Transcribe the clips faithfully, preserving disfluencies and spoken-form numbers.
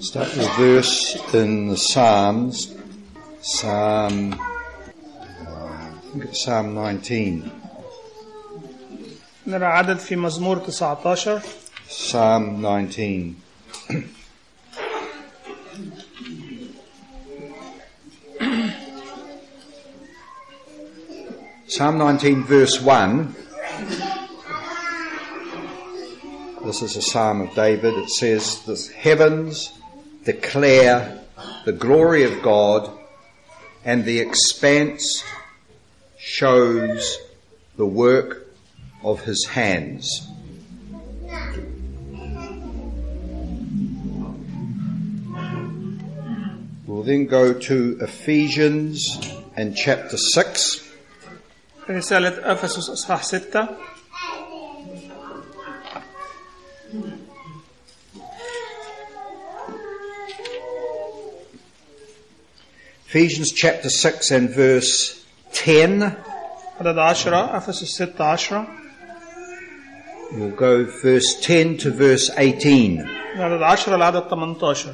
Start with a verse in the Psalms, Psalm, I think it's Psalm nineteen. نرى عدد في مزمور تسعة عشر. Psalm nineteen. Psalm nineteen verse one. This is a Psalm of David. It says, "The heavens declare the glory of God, and the expanse shows the work of his hands." We'll then go to Ephesians and chapter six. رسالة أفسس إصحاح ستة. Ephesians chapter six and verse ten. عدد عشرة أفسس ستة عشرة. We'll go verse ten to verse eighteen. عدد عشرة لعدد ثمانية عشر.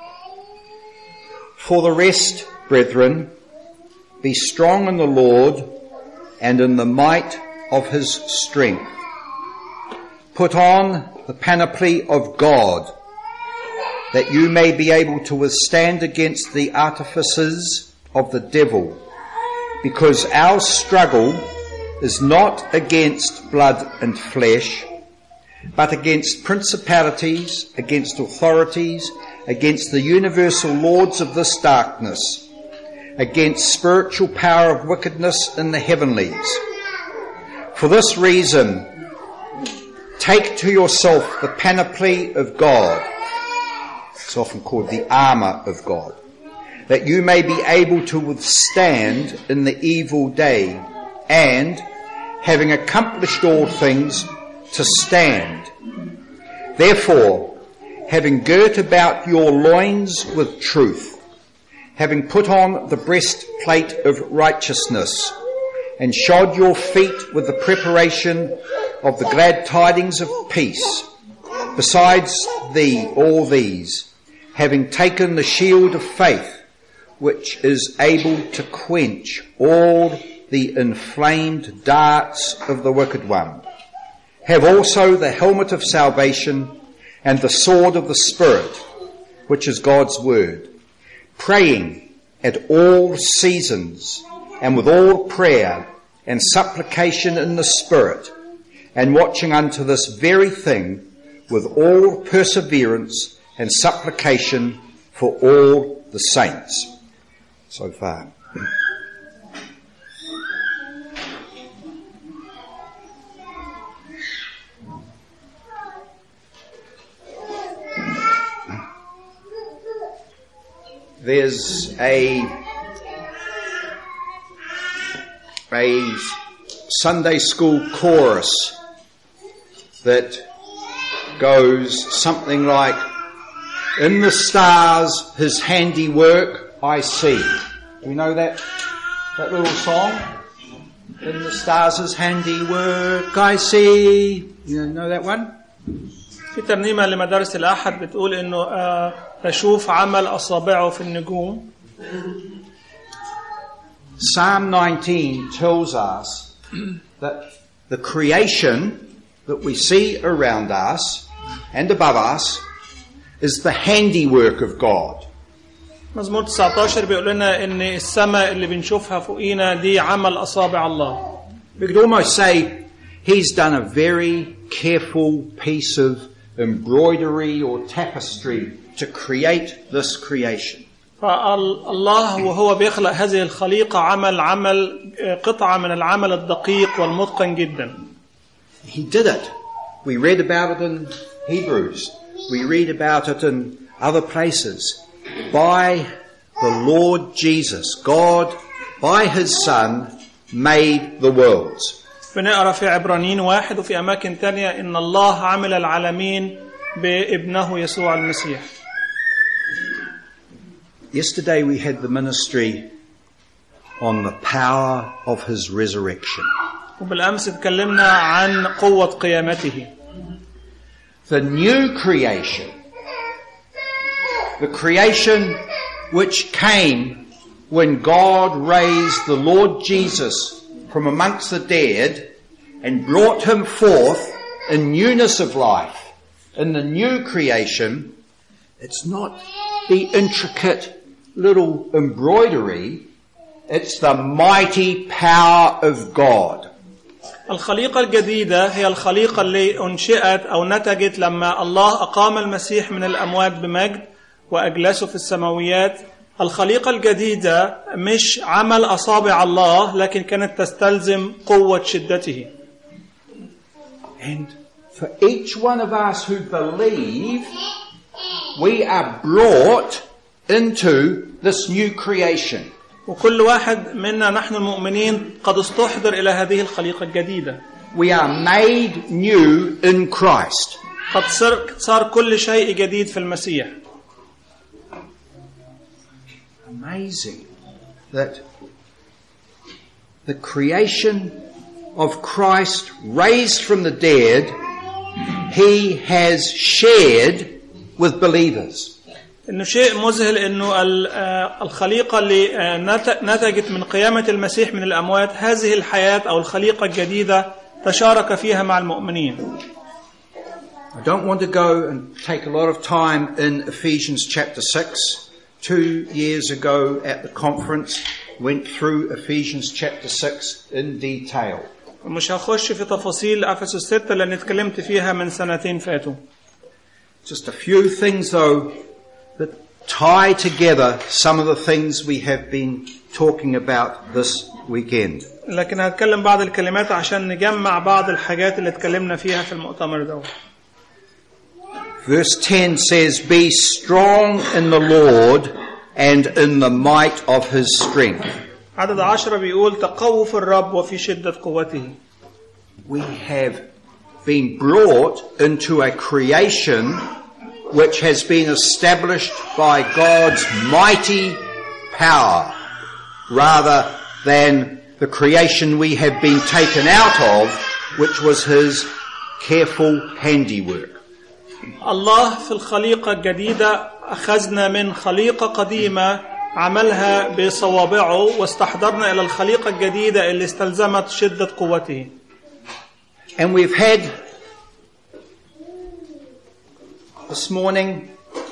For the rest, brethren, be strong in the Lord and in the might of his strength. Put on the panoply of God, that you may be able to withstand against the artifices of the devil, because our struggle is not against blood and flesh, but against principalities, against authorities, against the universal lords of this darkness, against spiritual power of wickedness in the heavenlies. For this reason, take to yourself the panoply of God. It's often called the armour of God, that you may be able to withstand in the evil day, and, having accomplished all things, to stand. Therefore, having girt about your loins with truth, having put on the breastplate of righteousness, and shod your feet with the preparation of the glad tidings of peace, besides the all these, having taken the shield of faith, which is able to quench all the inflamed darts of the wicked one. Have also the helmet of salvation and the sword of the Spirit, which is God's word, praying at all seasons and with all prayer and supplication in the Spirit, and watching unto this very thing with all perseverance and supplication for all the saints. So far. There's a a Sunday school chorus that goes something like, "In the stars his handiwork I see." Do you know that that little song? "In the stars his handiwork I see." You know that one? في ترنيمة لمدارس الأحد بتقول إنه بشوف عمل أصابعه في النجوم. Psalm nineteen tells us that the creation that we see around us and above us is the handiwork of God. مزمور تسعة عشر بيقول لنا إن السماء اللي بنشوفها فوقينا دي عمل أصابع الله. We could almost say he's done a very careful piece of embroidery or tapestry to create this creation. فالله وهو بيخلق هذه الخليقة عمل عمل قطعة من العمل الدقيق والمتقن جدا. He did it. We read about it in Hebrews. We read about it in other places. By the Lord Jesus, God, by his Son, made the worlds. بنقرأ في عبرانيين واحد وفي أماكن تانية إن الله عمل العالمين بابنه يسوع المسيح. Yesterday we had the ministry on the power of his resurrection. وبالأمس تكلمنا عن قوة قيامته. The new creation the creation which came when God raised the Lord Jesus from amongst the dead and brought him forth in newness of life, in the new creation, it's not the intricate little embroidery, it's the mighty power of God. الخليقة الجديدة هي الخليقة اللي أنشئت أو نتجت لما الله أقام المسيح من الأموات بمجد وأجلسه في السماويات. الخليقة الجديدة مش عمل أصابع الله، لكن كانت تستلزم قوة شدته. And for each one of us who believe, we are brought into this new creation. وكل واحد منا نحن المؤمنين قد استحضر إلى هذه الخليقة الجديدة. We are made new in Christ. قد صار كل شيء جديد في المسيح. Amazing that the creation of Christ raised from the dead, he has shared with believers. إنه شيء مذهل إنه الخليقة اللي نتجت من قيامة المسيح من الأموات، هذه الحياة أو الخليقة الجديدة تشارك فيها مع المؤمنين. I don't want to go and take a lot of time in Ephesians chapter six. Two years ago at the conference, went through Ephesians chapter six in detail. مش هخش في تفاصيل أفسس ستة لأن اتكلمت فيها من سنتين فاتوا. Just a few things though that tie together some of the things we have been talking about this weekend. لكن هتكلم بعض الكلمات عشان نجمع بعض الحاجات اللي اتكلمنا فيها في المؤتمر ده. Verse ten says, "Be strong in the Lord and in the might of his strength." عدد عشرة بيقول تقووا في الرب وفي شدة قوته. We have been brought into a creation which has been established by God's mighty power, rather than the creation we have been taken out of, which was his careful handiwork. الله في الخليقة الجديدة أخذنا من خليقة قديمة عملها بصوابعه واستحضرنا إلى الخليقة الجديدة اللي استلزمت شدة قوته. And we've had this morning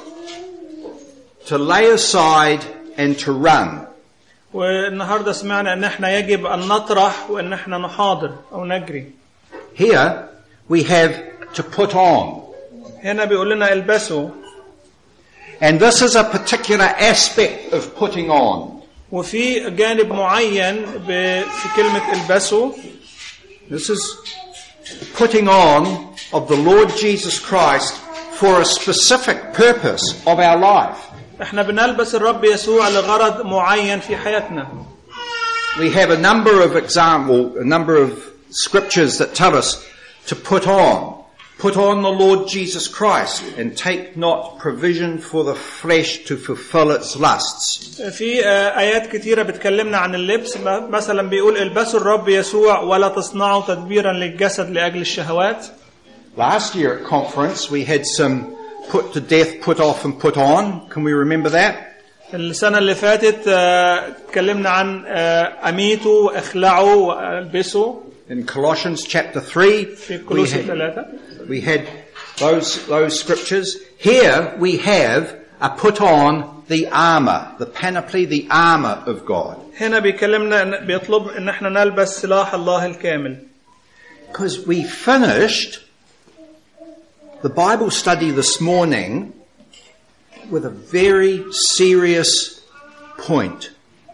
to lay aside and to run. والنهاردة سمعنا أن احنا يجب أن نطرح وأن احنا نحاضر أو نجري. Here we have to put on. هنا بيقول لنا البسوا. And this is a particular aspect of putting on. وفي جانب معين في كلمة البسوا. This is putting on of the Lord Jesus Christ for a specific purpose of our life. احنا بنلبس الرب يسوع لغرض معين في حياتنا. We have a number of example, a number of scriptures that tell us to put on. Put on the Lord Jesus Christ and take not provision for the flesh to fulfill its lusts. في آيات كتيرة بتكلمنا عن اللبس، مثلا بيقول البسوا الرب يسوع ولا تصنعوا تدبيرا للجسد لأجل الشهوات. Last year at conference we had some put to death, put off and put on. Can we remember that? السنة اللي فاتت اتكلمنا عن أميتوا اخلعوا والبسوا. In Colossians chapter three, we had, we had those, those scriptures. Here we have a put on the armor, the panoply, the armor of God. هنا بيكلمنا بيطلب ان احنا نلبس سلاح الله الكامل. Because we finished the Bible study this morning with a very serious point.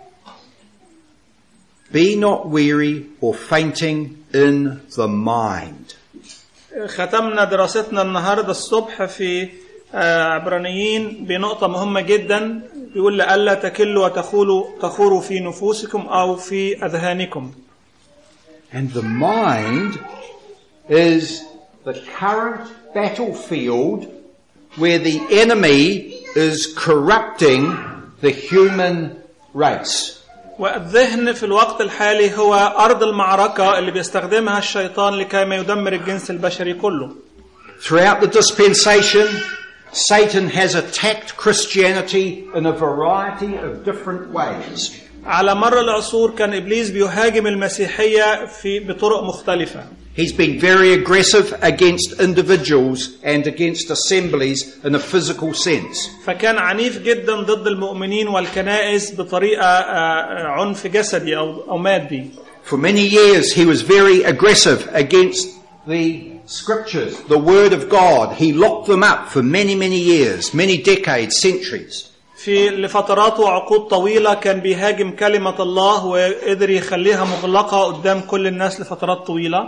Be not weary or fainting in the mind. ختمنا دراستنا النهاردة الصبح في عبرانيين بنقطة مهمة جدا، بيقول لألا تكلوا وتخولوا تخوروا في نفوسكم أو في أذهانكم. And the mind is the current battlefield where the enemy is corrupting the human race. والذهن في الوقت الحالي هو أرض المعركة اللي بيستخدمها الشيطان لكي ما يدمر الجنس البشري كله. Throughout the dispensation, Satan has attacked Christianity in a variety of different ways. على مر العصور كان إبليس بيهاجم المسيحية في بطرق مختلفة. He's been very aggressive against individuals and against assemblies in a physical sense. فكان عنيف جدا ضد المؤمنين والكنائس بطريقة عنف جسدي أو أو مادي. For many years he was very aggressive against the scriptures, the word of God. He locked them up for many, many years, many decades, centuries. في لفترات وعقود طويلة كان بيهاجم كلمة الله وقدر يخليها مغلقة قدام كل الناس لفترات طويلة.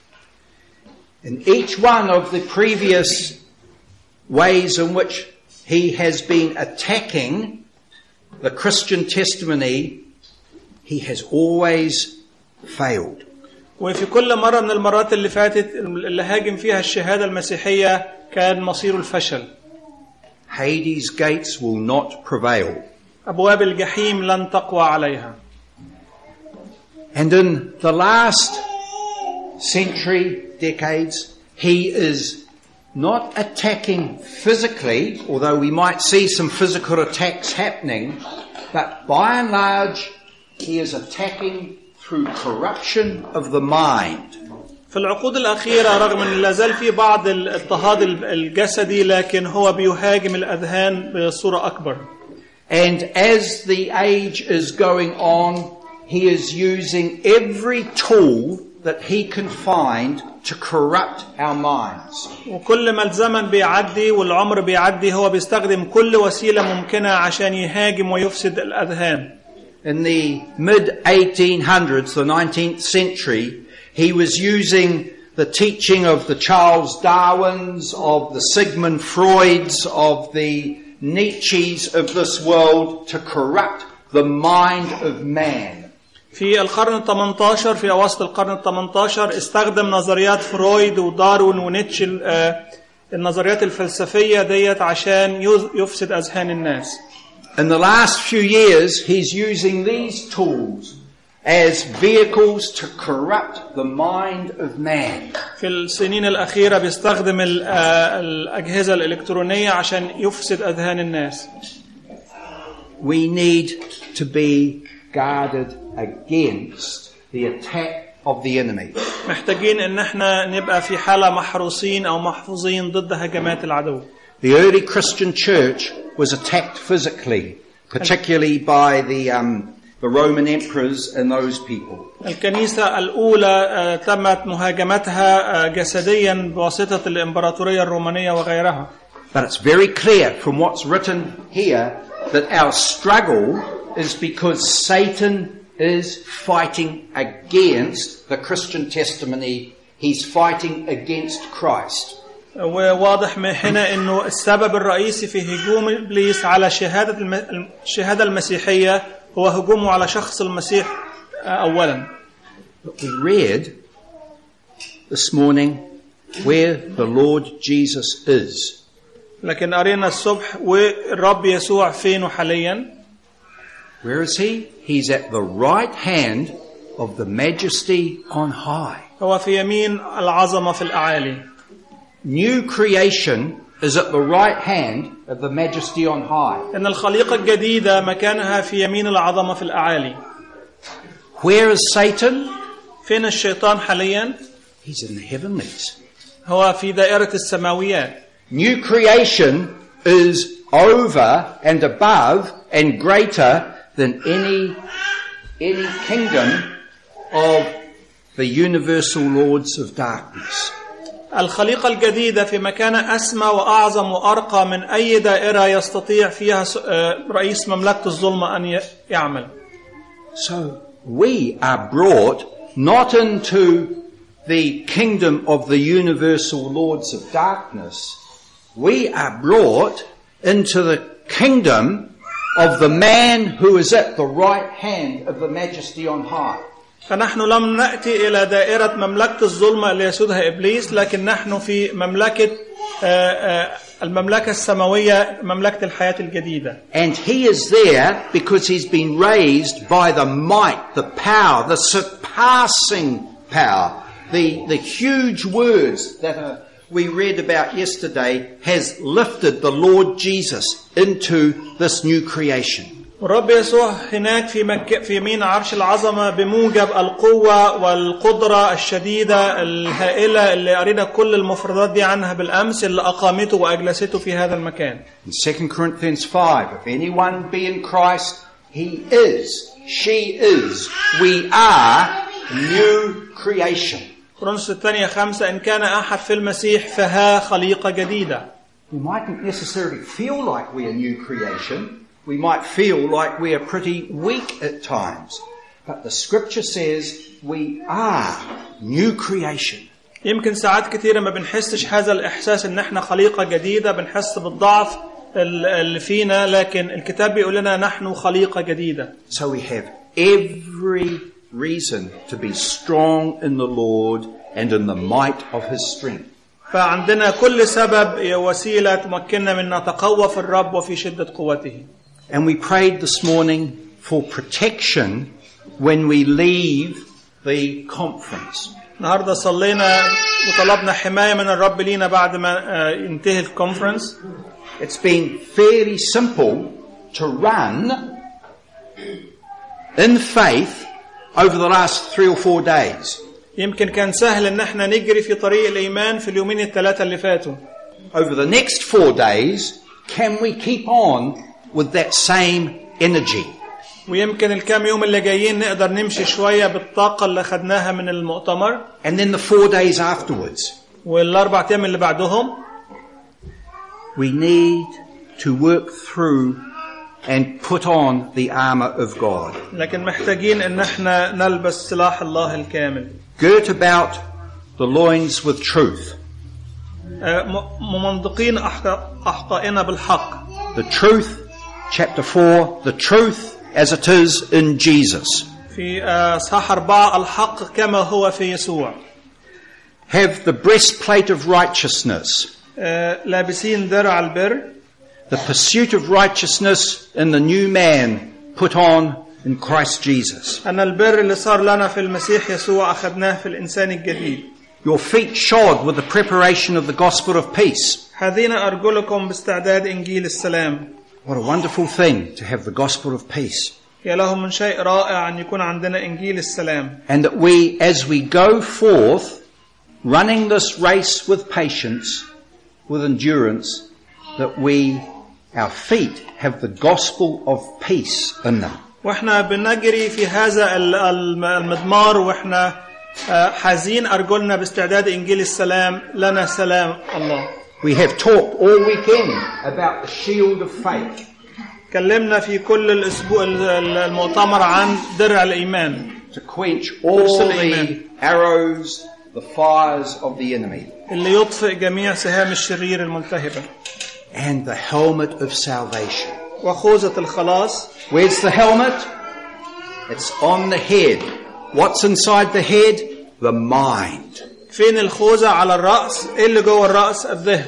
In each one of the previous ways in which he has been attacking the Christian testimony, he has always failed. وفي كل مرة من المرات اللي فاتت اللي هاجم فيها الشهادة المسيحية كان مصيره الفشل. Hades' gates will not prevail. أبواب الجحيم لن تقوى عليها. And in the last century, decades, he is not attacking physically, although we might see some physical attacks happening, but by and large, he is attacking through corruption of the mind. في العقود الأخيرة رغم أن لا زال في بعض الاضطهاد الجسدي لكن هو بيهاجم الأذهان بصورة أكبر. And as the age is going on, he is using every tool that he can find to corrupt our minds. وكل ما الزمن بيعدي والعمر بيعدي هو بيستخدم كل وسيلة ممكنة عشان يهاجم ويفسد الأذهان. In the mid eighteen hundreds, the nineteenth century, he was using the teaching of the Charles Darwins, of the Sigmund Freuds, of the Nietzsches of this world to corrupt the mind of man. في القرن الثامن عشر في أواسط القرن الثامن عشر استخدم نظريات فرويد وداروين ونيتشه النظريات الفلسفية ديت عشان يفسد أذهان الناس. In the last few years, he's using these tools as vehicles to corrupt the mind of man. في السنين الأخيرة بيستخدم الأجهزة الإلكترونية عشان يفسد أذهان الناس. We need to be guarded against the attack of the enemy. محتاجين إن احنا نبقى في حالة محروسين أو محفوظين ضد هجمات العدو. The early Christian church was attacked physically, particularly by the um, the Roman emperors and those people. الكنيسة الأولى تمت مهاجمتها جسديا بواسطة الإمبراطورية الرومانية وغيرها. But it's very clear from what's written here that our struggle is because Satan is fighting against the Christian testimony. He's fighting against Christ. وواضح من هنا إنه السبب الرئيسي في هجوم إبليس على شهادة الشهادة المسيحية هو هجومه على شخص المسيح أولا. But we read this morning where the Lord Jesus is. لكن قرينا الصبح والرب يسوع فين حاليا. Where is he? He's at the right hand of the majesty on high. هو في يمين العظمة في الأعالي. New creation is at the right hand of the majesty on high. إن الخليقة الجديدة مكانها في يمين العظمة في الأعالي. Where is Satan? فين الشيطان حاليا؟ He's in the heavenlies. هو في دائرة السماويات. New creation is over and above and greater than any any kingdom of the universal lords of darkness. الخليقة الجديدة في مكان أسمى وأعظم وأرقى من أي دائرة يستطيع فيها رئيس مملكة الظلمة أن يعمل. So we are brought not into the kingdom of the universal lords of darkness. We are brought into the kingdom of the man who is at the right hand of the majesty on high. فنحن لم نأتي إلى دائرة مملكة الظلمة اللي يسودها إبليس لكن نحن في مملكة المملكة السماوية مملكة الحياة الجديدة. And he is there because he's been raised by the might, the power, the surpassing power, the, the huge words that are we read about yesterday has lifted the Lord Jesus into this new creation. والرب يسوع هناك في مكة في يمين عرش العظمة بموجب القوة والقدرة الشديدة الهائلة اللي قرينا كل المفردات دي عنها بالأمس اللي أقامته وأجلسته في هذا المكان. In Second Corinthians five, if anyone be in Christ, he is, she is, we are new creation. كورنثوس الثانية خمسة إن كان أحد في المسيح فها خليقة جديدة. We mightn't necessarily feel like we are new creation. We might feel like we are pretty weak at times. But the scripture says we are new creation. يمكن ساعات كثيرة ما بنحسش هذا الإحساس إن إحنا خليقة جديدة بنحس بالضعف اللي فينا لكن الكتاب بيقول لنا نحن خليقة جديدة. So we have every reason to be strong in the Lord and in the might of His strength. فعندنا كل سبب وسيلة تمكننا من نتقوى في الرب وفي شدة قوته. And we prayed this morning for protection when we leave the conference. النهارده صلينا وطلبنا حماية من الرب لينا بعد ما ينتهي الكونفرنس. It's been fairly simple to run in faith over the last three or four days. يمكن كان سهل ان احنا نجري في طريق الايمان في اليومين الثلاثة اللي فاتوا. Over the next four days, can we keep on with that same energy? ويمكن الكام يوم اللي جايين نقدر نمشي شوية بالطاقة اللي خدناها من المؤتمر. And then the four days afterwards. والأربع أيام اللي بعدهم. We need to work through and put on the armor of God. لكن محتاجين ان احنا نلبس سلاح الله الكامل. Girt about the loins with truth. ممنطقين أحقائنا بالحق. The truth, chapter four, the truth as it is in Jesus. في صح أربعة الحق كما هو في يسوع. Have the breastplate of righteousness. لابسين درع البر. The pursuit of righteousness in the new man put on in Christ Jesus. أن البر اللي صار لنا في المسيح يسوع أخذناه في الإنسان الجديد. Your feet shod with the preparation of the gospel of peace. حاذين أرجلكم باستعداد إنجيل السلام. What a wonderful thing to have the gospel of peace. يا له من شيء رائع أن يكون عندنا إنجيل السلام. And that we, as we go forth, running this race with patience, with endurance, that we, our feet, have the gospel of peace in them. وإحنا بنجري في هذا المضمار وإحنا حازين أرجلنا باستعداد إنجيل السلام لنا سلام الله. We have talked all weekend about the shield of faith. كلمنا في كل الأسبوع المؤتمر عن درع الإيمان. To quench all the arrows, the fires of the enemy. اللي يطفئ جميع سهام الشرير الملتهبة. And the helmet of salvation. وخوذة الخلاص. Where's the helmet? It's on the head. What's inside the head? The mind. فين الخوذة على الرأس؟ إيه اللي جوه الرأس؟ الذهن.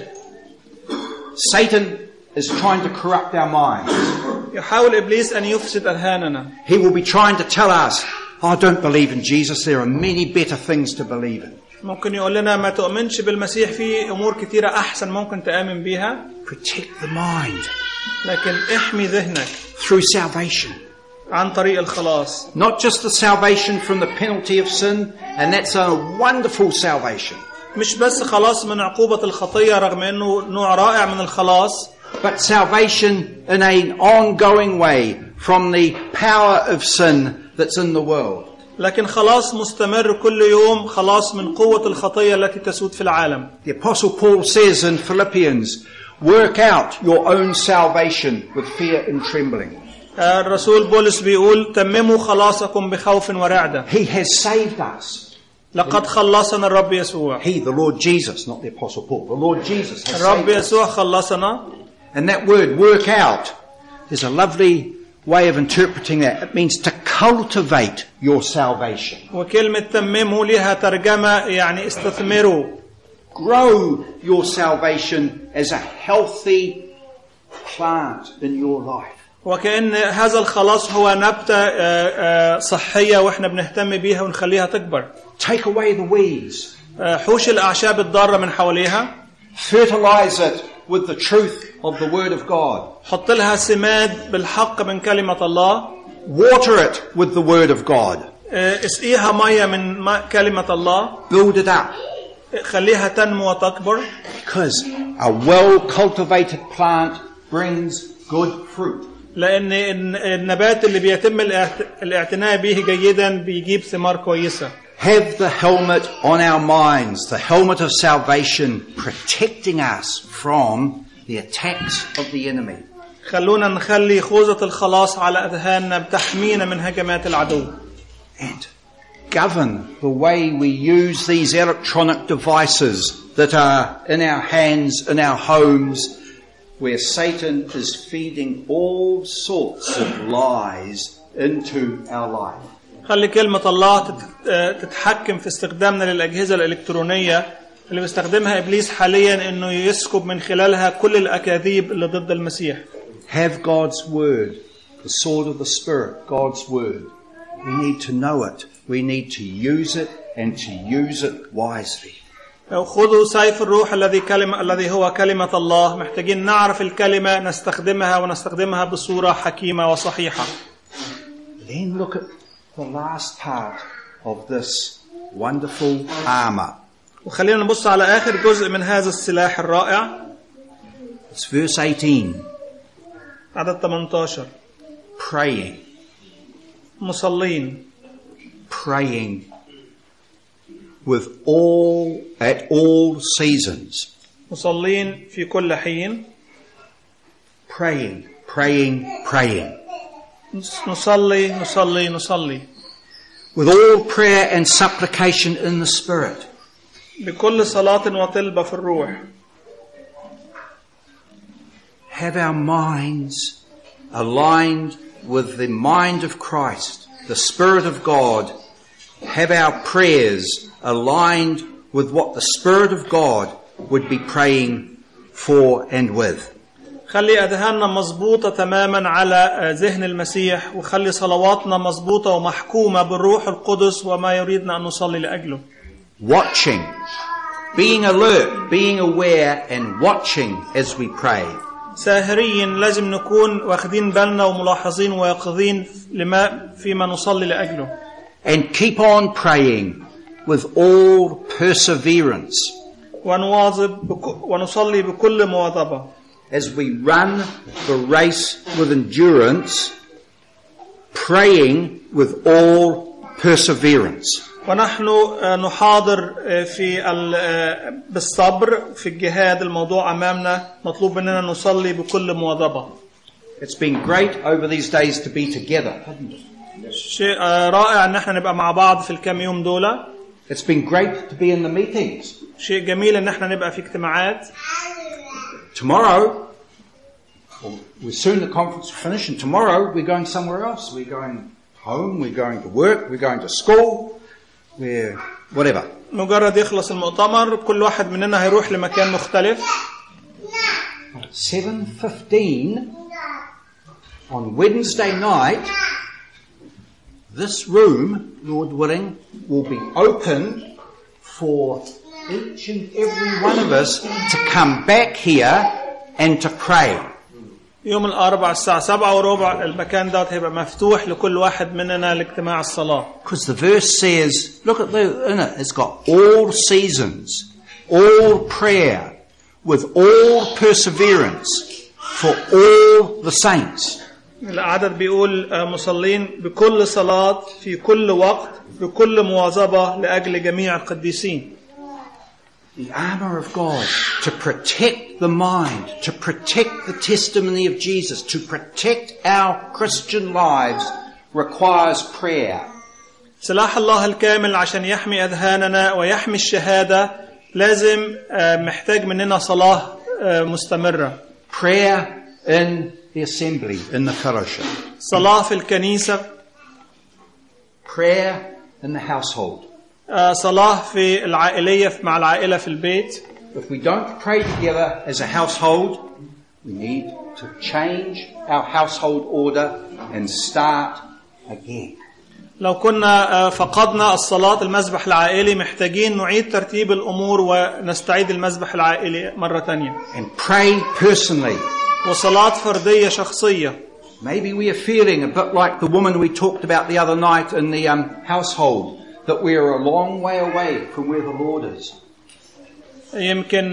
Satan is trying to corrupt our minds. يحاول إبليس أن يفسد أذهاننا. He will be trying to tell us, "I don't believe in Jesus. There are many better things to believe in." ممكن يقول لنا ما تؤمنش بالمسيح في أمور كثيرة أحسن ممكن تآمن بيها. Protect the mind. لكن احمي ذهنك. Through salvation. عن طريق الخلاص. Not just the salvation from the penalty of sin, and that's a wonderful salvation. مش بس خلاص من عقوبة الخطية رغم إنه نوع رائع من الخلاص. But salvation in an ongoing way from the power of sin that's in the world. لكن خلاص مستمر كل يوم خلاص من قوة الخطية التي تسود في العالم. The Apostle Paul says in Philippians, "Work out your own salvation with fear and trembling." الرسول بولس بيقول تمموا خلاصكم بخوف ورعدة. He has saved us. لقد خلصنا الرب يسوع. He, the Lord Jesus, not the Apostle Paul. The Lord Jesus has الرب saved us. يسوع خلصنا. And that word, work out, there's a lovely way of interpreting that. It means to cultivate your salvation. وكلمة تمموا لها ترجمة يعني استثمروا. Grow your salvation as a healthy plant in your life. وكأن هذا الخلاص هو نبتة صحية وإحنا بنهتم بيها ونخليها تكبر. Take away the weeds. حوش الأعشاب الضارة من حواليها. Fertilize it with the truth of the Word of God. حط لها سماد بالحق من كلمة الله. Water it with the Word of God. اسقيها مية من كلمة الله. Build it up. خليها تنمو وتكبر. Because a well-cultivated plant brings good fruit. لأن النبات اللي بيتم الاعتناء به جيدا بيجيب ثمار كويسة. Have the helmet on our minds, the helmet of salvation, protecting us from the attacks of the enemy. خلونا نخلي خوذة الخلاص على أذهاننا بتحمينا من هجمات العدو. And govern the way we use these electronic devices that are in our hands, in our homes, where Satan is feeding all sorts of lies into our life. خلي كلمة الله تتحكم في استخدامنا للأجهزة الإلكترونية اللي بيستخدمها إبليس حاليا إنه يسكب من خلالها كل الأكاذيب اللي ضد المسيح. Have God's word, the sword of the Spirit, God's word. We need to know it. We need to use it and to use it wisely. خذوا سيف الروح الذي كلمة الذي هو كلمة الله. محتاجين نعرف الكلمة نستخدمها ونستخدمها بصورة حكيمة وصحيحة. Then look at the last part of this wonderful armor. وخلينا نبص على آخر جزء من هذا السلاح الرائع. It's verse eighteen. عدد ثمانية عشر. Praying. مصلين. Praying with all at all seasons. مصلين في كل حين. Praying, praying, praying. نصلي نصلي نصلي. With all prayer and supplication in the Spirit. بكل صلاة وطلبة في الروح. Have our minds aligned with the mind of Christ, the Spirit of God. Have our prayers aligned with what the Spirit of God would be praying for and with. خلي أذهاننا مضبوطة تماما على ذهن المسيح وخلي صلواتنا مضبوطة ومحكومة بالروح القدس وما يريدنا أن نصلي لأجله. Watching, being alert, being aware and watching as we pray. ساهرين لازم نكون واخدين بالنا وملاحظين ويقظين لما فيما نصلي لأجله. And keep on praying with all perseverance. ونواظب ونصلي بكل مواظبة. As we run the race with endurance, praying with all perseverance. ونحن نحاضر في بالصبر في الجهاد. الموضوع أمامنا مطلوب مننا نصلي بكل مواظبة. It's been great over these days to be together, hasn't it? شيء رائع ان احنا نبقى مع بعض في الكام يوم دول. It's been great to be in the meetings. شيء جميل ان احنا نبقى في اجتماعات. Tomorrow, well, soon the conference will finish, and tomorrow we're going somewhere else. We're going home, we're going to work, we're going to school, we're whatever. مجرد يخلص المؤتمر كل واحد مننا هيروح لمكان مختلف. seven fifteen on Wednesday night, this room, Lord willing, will be open for each and every one of us to come back here and to pray. يوم الأربعاء الساعة سبعة وربع المكان ده هيبقى مفتوح لكل واحد مننا لاجتماع الصلاة. Because the verse says, look at the in it, it's got all seasons, all prayer, with all perseverance for all the saints. العدد بيقول مصلين بكل صلاة في كل وقت بكل مواظبة لأجل جميع القديسين. The armor of God to protect the mind, to protect the testimony of Jesus, to protect our Christian lives requires prayer. سلاح الله الكامل عشان يحمي أذهاننا ويحمي الشهادة لازم محتاج مننا صلاة مستمرة. Prayer in the assembly, in the fellowship. صلاة في الكنيسة. Prayer in the household. صلاة في العائلية مع العائلة في البيت. If we don't pray together as a household, we need to change our household order and start again. لو كنا فقدنا الصلاة المسبح العائلي محتاجين نعيد ترتيب الأمور ونستعيد المسبح العائلي مرة تانية. And pray personally. وصلاة فردية شخصية. Maybe we are feeling a bit like the woman we talked about the other night in the um, household, that we are a long way away from where the Lord is. يمكن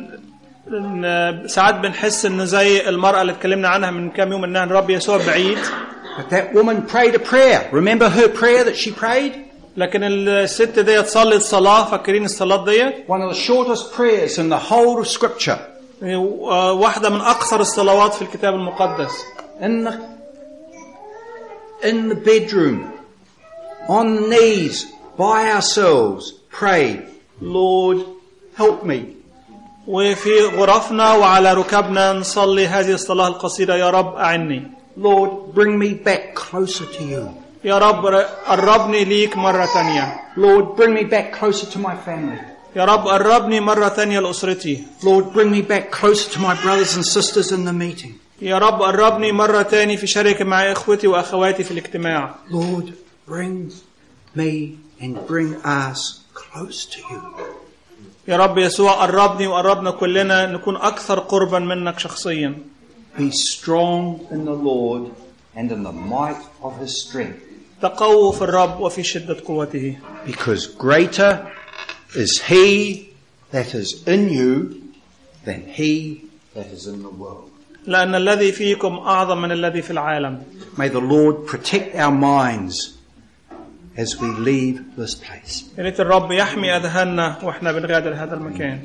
ساعات بنحس إن زي المرأة اللي اتكلمنا عنها من كام يوم إنها الرب يسوع بعيد. But that woman prayed a prayer. Remember her prayer that she prayed? لكن الست دي تصلي الصلاة، فاكرين الصلاة دي؟ One of the shortest prayers in the whole of Scripture. واحدة من أقصر الصلوات في الكتاب المقدس. In the, in the bedroom, on knees, by ourselves, pray, Lord, help me. وفي غرفنا وعلى ركبنا نصلي هذه الصلاة القصيرة: يا رب أعني. Lord, bring me back closer to you. يا رب قربني ليك مرة تانية. Lord, bring me back closer to my family. يا رب قربني مرة تانية لأسرتي. Lord, bring me back closer to my brothers and sisters in the meeting. يا رب قربني مرة تاني في شركة مع إخوتي وأخواتي في الاجتماع. Lord, bring me and bring us close to you. يا رب يسوع قربني وقربنا كلنا نكون أكثر قربا منك شخصيا. Be strong in the Lord and in the might of His strength. تقووا في الرب وفي شدة قوته. Because greater is He that is in you than he that is in the world. لأن الذي فيكم أعظم من الذي في العالم. May the Lord protect our minds as we leave this place. يا ريت الرب يحمي أذهاننا وإحنا بنغادر هذا المكان.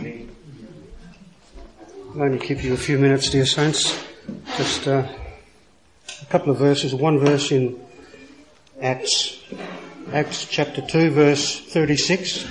I'll only keep you a few minutes, dear saints. Just uh, a couple of verses. One verse in Acts, Acts chapter two, verse thirty-six.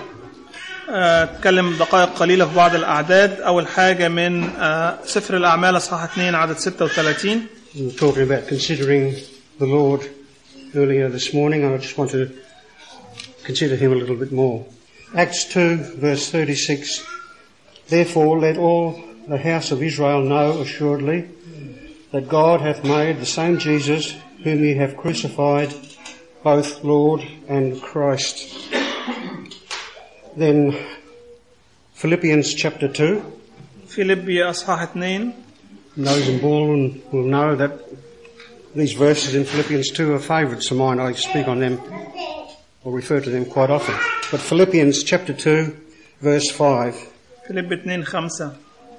أتكلم دقائق قليلة في بعض الأعداد. أول حاجة من سفر الأعمال أصحاح اثنين عدد ستة وثلاثين. We were talking about considering the Lord earlier this morning, and I just want to consider Him a little bit more. Acts two, verse thirty-six. Therefore let all the house of Israel know assuredly that God hath made the same Jesus whom ye have crucified, both Lord and Christ. Then Philippians chapter two. فيليبي أصحاح اثنين. Those in Baldwin will know that these verses in Philippians two are favourites of mine. I speak on them or refer to them quite often. But Philippians chapter two, verse five. فيليبي اثنين خمسة.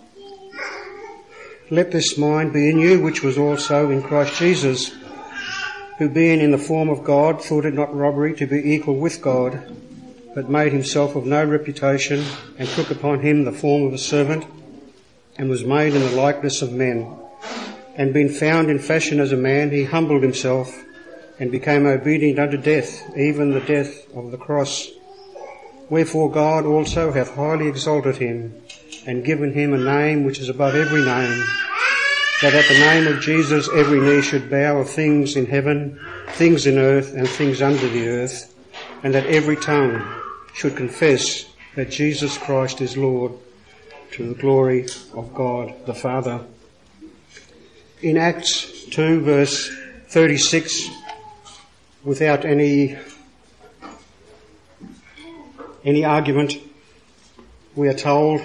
Let this mind be in you, which was also in Christ Jesus, who being in the form of God, thought it not robbery to be equal with God, but made himself of no reputation, and took upon him the form of a servant, and was made in the likeness of men. And being found in fashion as a man, he humbled himself, and became obedient unto death, even the death of the cross. Wherefore God also hath highly exalted him, and given him a name which is above every name, that at the name of Jesus every knee should bow, of things in heaven, things in earth, and things under the earth, and that every tongue should confess that Jesus Christ is Lord, to the glory of God the Father. In Acts two, verse thirty-six, without any any argument, we are told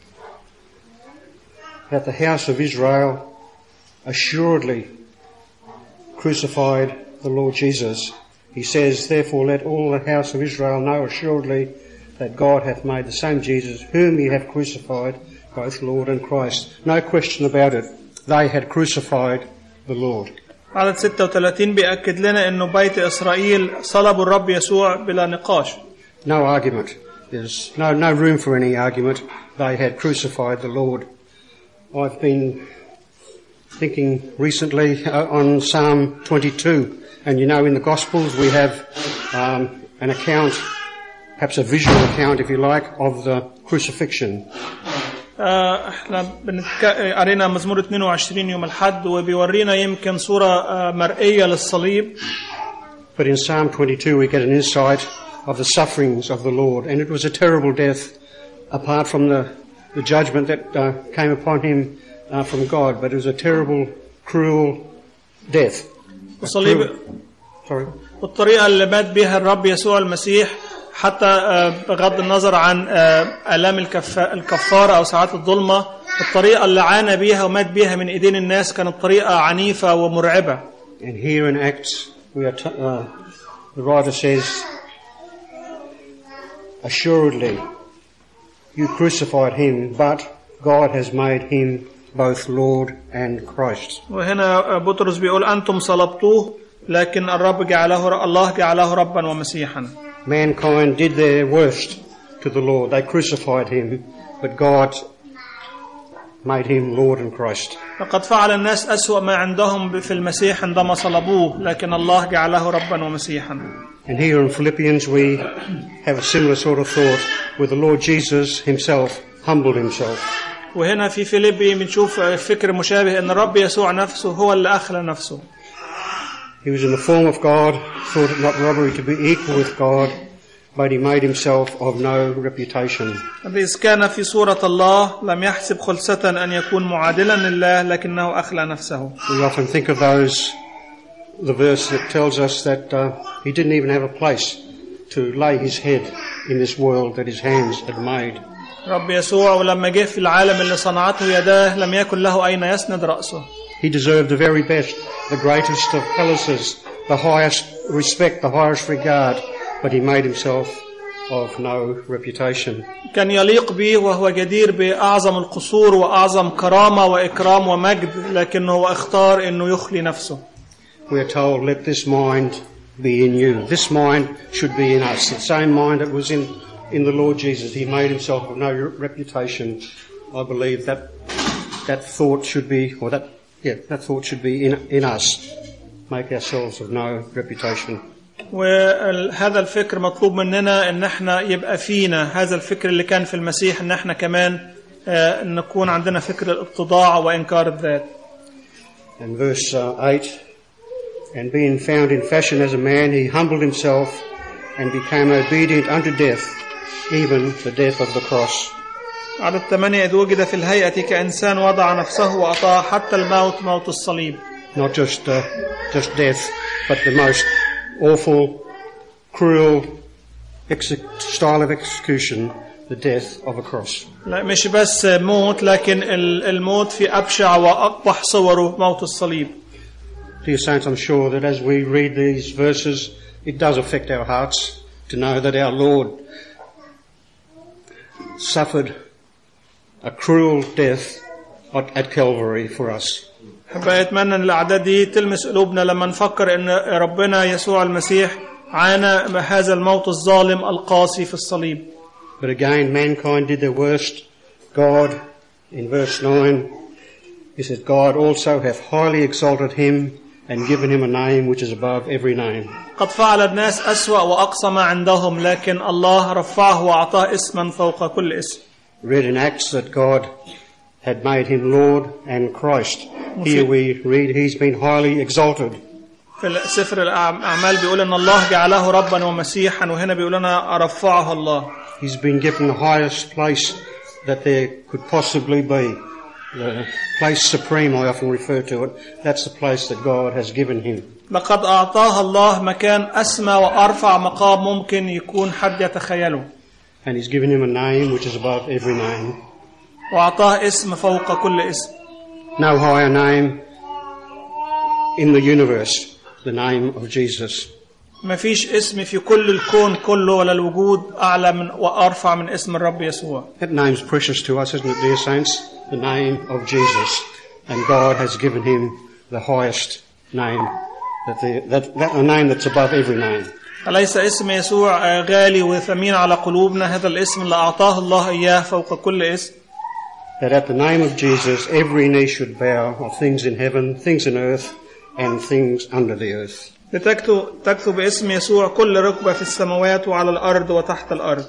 that the house of Israel assuredly crucified the Lord Jesus. He says, therefore let all the house of Israel know assuredly that God hath made the same Jesus, whom ye have crucified, both Lord and Christ. No question about it. They had crucified the Lord. عدد ستة وثلاثين بيأكد لنا إنه بيت إسرائيل صلبوا الرب يسوع بلا نقاش. No argument. There's no, no room for any argument. They had crucified the Lord. I've been thinking recently on Psalm twenty-two, and you know in the Gospels we have um, an account, perhaps a visual account if you like, of the crucifixion. احنا قرينا مزمور اثنين وعشرين يوم الحد وبيورينا يمكن صورة مرئية للصليب. But in Psalm twenty-two we get an insight of the sufferings of the Lord, and it was a terrible death apart from the, the judgment that uh, came upon him uh, from God, but it was a terrible, cruel death. الصليب Sorry. والطريقة اللي مات بها الرب يسوع المسيح حتى بغض النظر عن آلام الكفارة أو ساعات الظلمة، الطريقة اللي عانى بيها ومات بيها من إيدين الناس كانت طريقة عنيفة ومرعبة. And here in Acts, we are t- uh, the writer says, assuredly, you crucified him, but God has made him both Lord and Christ. وهنا بطرس بيقول أنتم صلبتوه لكن الرب جعله الله جعله ربا ومسيحا. Mankind did their worst to the Lord. They crucified him, but God made him Lord and Christ. لقد فعل الناس أسوأ ما عندهم في المسيح عندما صلبوه، لكن الله جعله ربا ومسيحا. And here in Philippians we have a similar sort of thought where the Lord Jesus himself humbled himself. وهنا في فيليبي بنشوف فكر مشابه ان الرب يسوع نفسه هو اللي أخلى نفسه. He was in the form of God, thought it not robbery to be equal with God, but he made himself of no reputation. إذ كان في صورة الله لم يحسب خلسة أن يكون معادلا لله لكنه أخلى نفسه. We often think of those, the verse that tells us that uh, he didn't even have a place to lay his head in this world that his hands had made. رب يسوع ولما جه في العالم اللي صنعته يداه لم يكن له أين يسند رأسه. He deserved the very best, the greatest of palaces, the highest respect, the highest regard, but he made himself of no reputation. كان يليق به وهو جدير بأعظم القصور وأعظم كرامة وإكرام ومجد، لكنه اختار إنه يخلي نفسه. We are told, let this mind be in you. This mind should be in us. The same mind that was in, in the Lord Jesus. He made himself of no reputation. I believe that that thought should be, or that, yeah, that thought should be in, in us. Make ourselves of no reputation. وهذا الفكر مطلوب مننا ان احنا يبقى فينا هذا الفكر اللي كان في المسيح، ان احنا كمان آه نكون عندنا فكر الاتضاع وانكار الذات. And verse uh, eight, and being found in fashion as a man, he humbled himself and became obedient unto death, even the death of the cross. عدد ثمانية، إذ وجد في الهيئة كإنسان وضع نفسه وأطاع حتى الموت، موت الصليب. Not just uh, just death, but the most awful, cruel exe- style of execution, the death of a cross. لا مش بس موت، لكن الموت في أبشع وأقبح صوره، موت الصليب. Dear saints, I'm sure that as we read these verses, it does affect our hearts to know that our Lord suffered a cruel death at, at Calvary for us. أتمنى أن الأعداد دي تلمس قلوبنا لما نفكر أن ربنا يسوع المسيح عانى هذا الموت الظالم القاسي في الصليب. But again, mankind did their worst. God, in verse nine, he says, God also hath highly exalted him and given him a name which is above every name. قد فعل الناس أسوأ وأقصى ما عندهم، لكن الله رفعه وأعطاه اسما فوق كل اسم. Read in Acts that God had made him Lord and Christ. Here we read he's been highly exalted. في سفر الأعمال بيقول أن الله جعله ربا ومسيحا، وهنا بيقول لنا رفعه الله. He's been given the highest place that there could possibly be. The place supreme, I often refer to it. That's the place that God has given him. لقد أعطاه الله مكان أسمى وأرفع مقام ممكن يكون حد يتخيله. And he's given him a name which is above every name. وأعطاه اسم فوق كل اسم. No higher name in the universe, the name of Jesus. ما فيش اسم في كل الكون كله ولا الوجود أعلى من وأرفع من اسم الرب يسوع. That name's precious to us, isn't it, dear saints? The name of Jesus. And God has given him the highest name, that, the, that, that a name that's above every name. أليس اسم يسوع غالي وثمين على قلوبنا؟ هذا الاسم اللي أعطاه الله إياه فوق كل اسم. That at the name of Jesus every knee should bow, of things in heaven, things in earth, and things under the earth. لتكتب تكتب باسم يسوع كل ركبة في السماوات وعلى الأرض وتحت الأرض.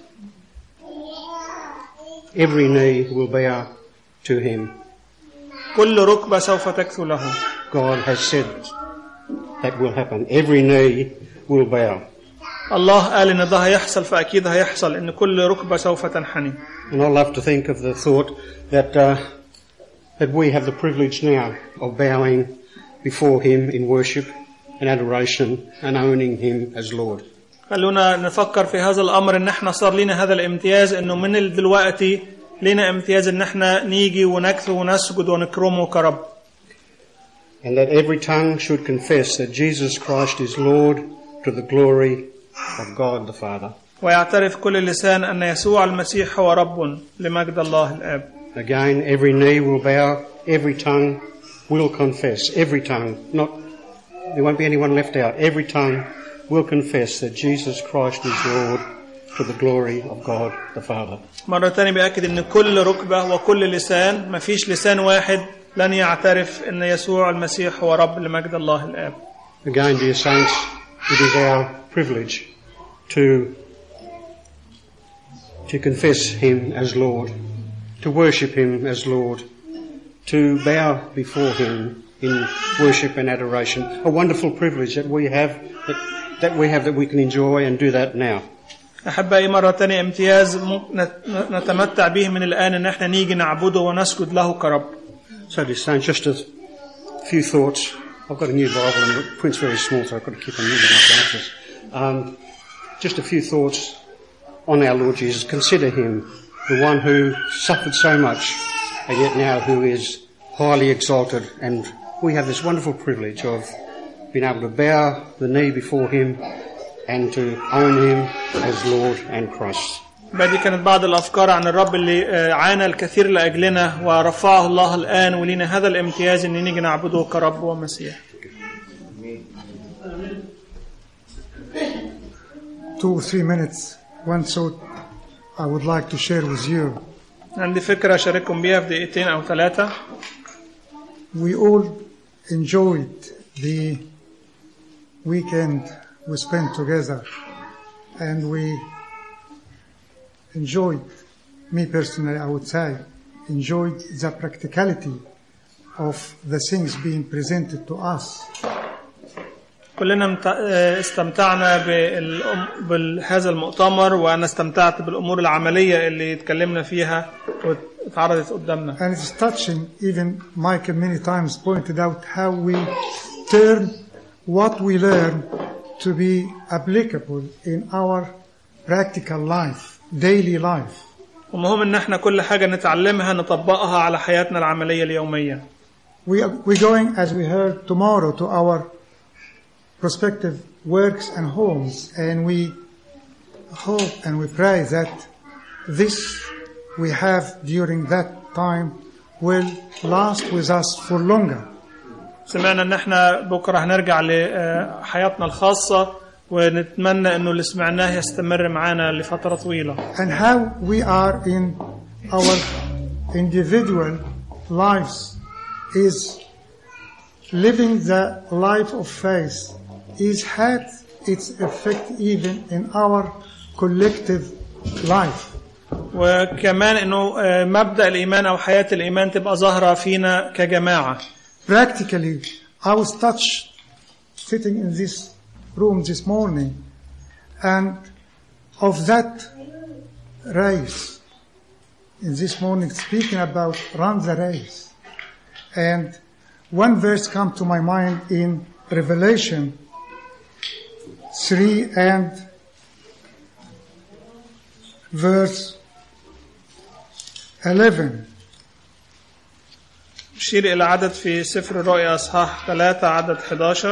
Every knee will bow to him. كل ركبة سوف تكثو له. God has said that will happen. Every knee will bow. الله قال إن ده هيحصل، فأكيد هيحصل إن كل ركبة سوف تنحني. And I love to think of the thought that uh, that we have the privilege now of bowing before him in worship. and adoration and owning him as Lord. خلونا نفكر في هذا الأمر إن إحنا صار لنا هذا الامتياز إنه من دلوقتي لنا امتياز إن إحنا نيجي ونكثو ونسجد ونكرمه كرب. And that every tongue should confess that Jesus Christ is Lord to the glory of God the Father. ويعترف كل لسان أن يسوع المسيح هو رب لمجد الله الآب. Again, every knee will bow, every tongue will confess. Every tongue, not there won't be anyone left out. Every tongue will confess that Jesus Christ is Lord to the glory of God the Father. مرة ثانية بأكد إن كل ركبة وكل لسان ما فيش لسان واحد لن يعترف إن يسوع المسيح هو رب لمجد الله الآب. Again, dear saints, it is our privilege to to confess him as Lord, to worship him as Lord, to bow before him in worship and adoration. A wonderful privilege that we have that, that we have that we can enjoy and do that now. أحبائي مرة ثانية امتياز نتمتع به من الآن إن إحنا نيجي نعبده ونسجد له كرب. So dear saints, just a few thoughts. I've got a new Bible and the print's very small, so I've got to keep on moving my glasses. Um, just a few thoughts on our Lord Jesus. Consider him, the one who suffered so much, and yet now who is highly exalted. And we have this wonderful privilege of being able to bow the knee before him and to own him as Lord and Christ. بدي كانت بعض الأفكار عن الرب اللي عانى الكثير لأجلنا ورفعه الله الآن ولينا هذا الامتياز إن نيجي نعبده كرب ومسيح. Two or three minutes. One thought I would like to share with you. عندي فكرة أشارككم بيها في دقيقتين أو ثلاثة. We all enjoyed the weekend we spent together, and we enjoyed, me personally I would say, enjoyed the practicality of the things being presented to us. كلنا استمتعنا بهذا المؤتمر وأنا استمتعت بالأمور العملية اللي اتكلمنا فيها واتعرضت قدامنا. And it's touching, even Michael many times pointed out how we turn what we learn to be applicable in our practical life, daily life. ومهم ان احنا كل حاجة نتعلمها نطبقها على حياتنا العملية اليومية. We are we're going, as we heard, tomorrow to our prospective works and homes, and we hope and we pray that this we have during that time will last with us for longer. سمعنا ان احنا بكرة هنرجع لحياتنا الخاصة ونتمنى انه اللي سمعناه يستمر معنا لفترة طويلة. And how we are in our individual lives is living the life of faith is had its effect even in our collective life. وكمان انه مبدأ الإيمان او حياة الإيمان تبقى ظاهرة فينا كجماعة. Practically, I was touched sitting in this room this morning and of that race in this morning speaking about run the race. And one verse come to my mind in Revelation three and verse eleven. شير إلى عدد في سفر الرؤيا أصحاح ثلاثة عدد إحدى عشر.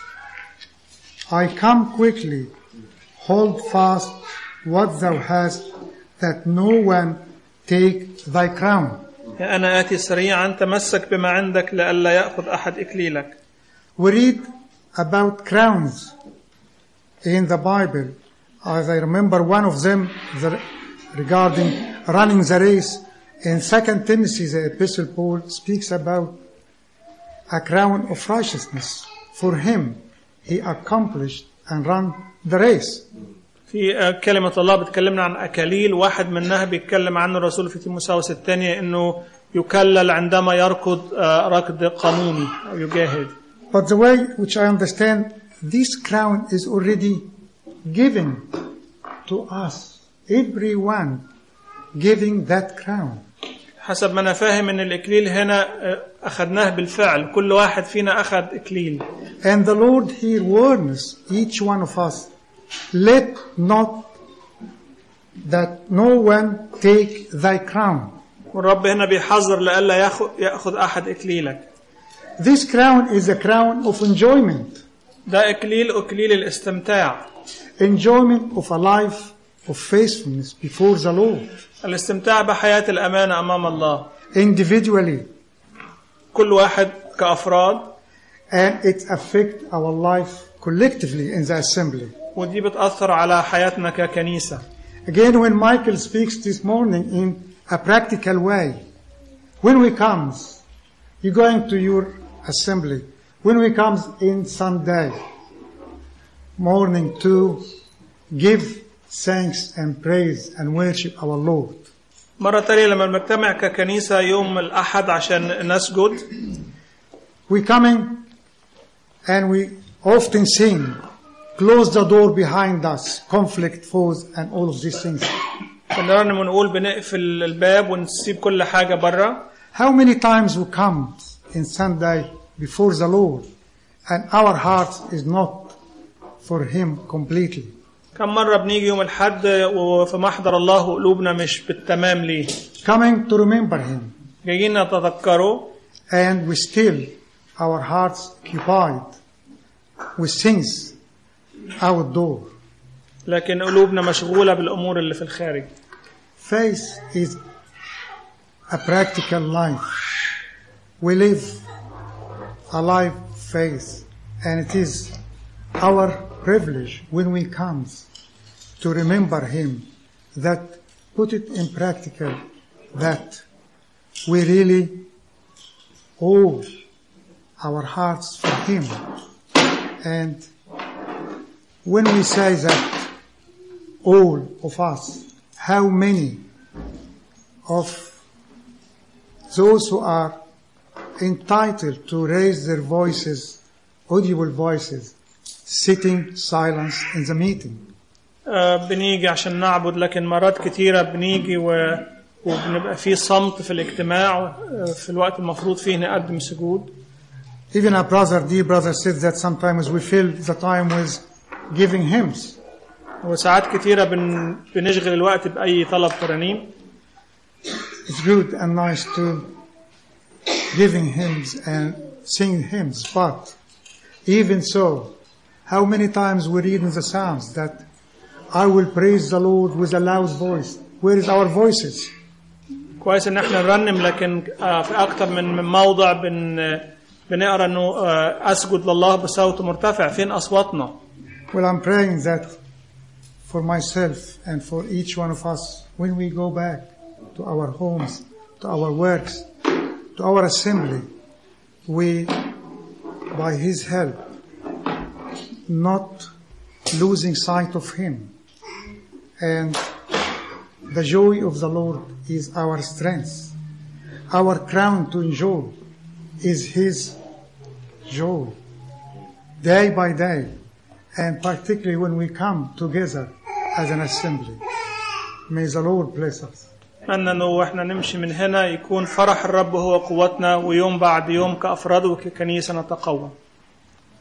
I come quickly, hold fast what thou hast, that no one take thy crown. أنا آتي سريعا تمسك بما عندك لئلا يأخذ أحد إكليلك. We read about crowns in the Bible. As I remember one of them the, regarding running the race. In Second Timothy, the Epistle Paul speaks about a crown of righteousness. For him, he accomplished and ran the race. في كلمة الله بتكلمنا عن أكاليل واحد منها بيتكلم عنه الرسول في تيموثاوس الثانية إنه يكلل عندما يركض ركض قانوني أو يجاهد. But the way which I understand, this crown is already given to us. Everyone giving that crown. حسب ما أنا فاهم إن الإكليل هنا أخذناه بالفعل. كل واحد فينا أخذ إكليل. And the Lord here warns each one of us, let not that no one take thy crown. والرب هنا بيحذر لألا ياخذ ياخذ أحد إكليلك. This crown is a crown of enjoyment. ده إكليل إكليل الاستمتاع. Enjoyment of a life of faithfulness before the Lord. الاستمتاع بحياة الأمانة أمام الله. Individually. كل واحد كأفراد. And it affects our life collectively in the assembly. ودي بتأثر على حياتنا ككنيسة. Again, when Michael speaks this morning in a practical way, when we comes, you're going to your assembly. When we comes in Sunday morning to give thanks and praise and worship our Lord. مرة تانية لما بنجتمع ككنيسة يوم الأحد عشان نسجد. We coming and we often sing, close the door behind us, conflict, foes, and all of these things. بنرنم ونقول بنقفل الباب ونسيب كل حاجة برا. How many times we come in Sunday before the Lord and our heart is not for Him completely? كم مرة بنيجي يوم الحد وفي محضر الله وقلوبنا مش بالتمام ليه. Coming to remember Him. جايين نتذكره. And we still, our hearts occupied with things outdoor. لكن قلوبنا مشغولة بالأمور اللي في الخارج. Faith is a practical life. We live a life faith, and it is our privilege when we come to remember Him, that put it in practical, that we really owe our hearts for Him. And when we say that, all of us, how many of those who are entitled to raise their voices, audible voices, sitting silence in the meeting? uh, بنيجي عشان نعبد لكن مرات كتيرة بنيجي و... وبنبقى في صمت في الاجتماع في الوقت المفروض فيه نقدم سجود. Even a brother, dear brother, said that sometimes we fill the time with giving hymns. وساعات كتيرة بن... بنشغل الوقت بأي طلب ترانيم. It's good and nice to giving hymns and sing hymns, but even so, how many times we read in the Psalms that I will praise the Lord with a loud voice. Where is our voices? كويس ان احنا نرنم لكن في اكتر من موضع بن بنقرا انه اسجد لله بصوت مرتفع. فين اصواتنا؟ Well, I'm praying that for myself and for each one of us, when we go back to our homes, to our works, to our assembly, we, by His help, not losing sight of Him. And the joy of the Lord is our strength. Our crown to enjoy is His joy, day by day, and particularly when we come together as an assembly. May the Lord bless us. أتمنى إنه وإحنا نمشي من هنا يكون فرح الرب هو قوتنا ويوم بعد يوم كأفراد وككنيسة نتقوى.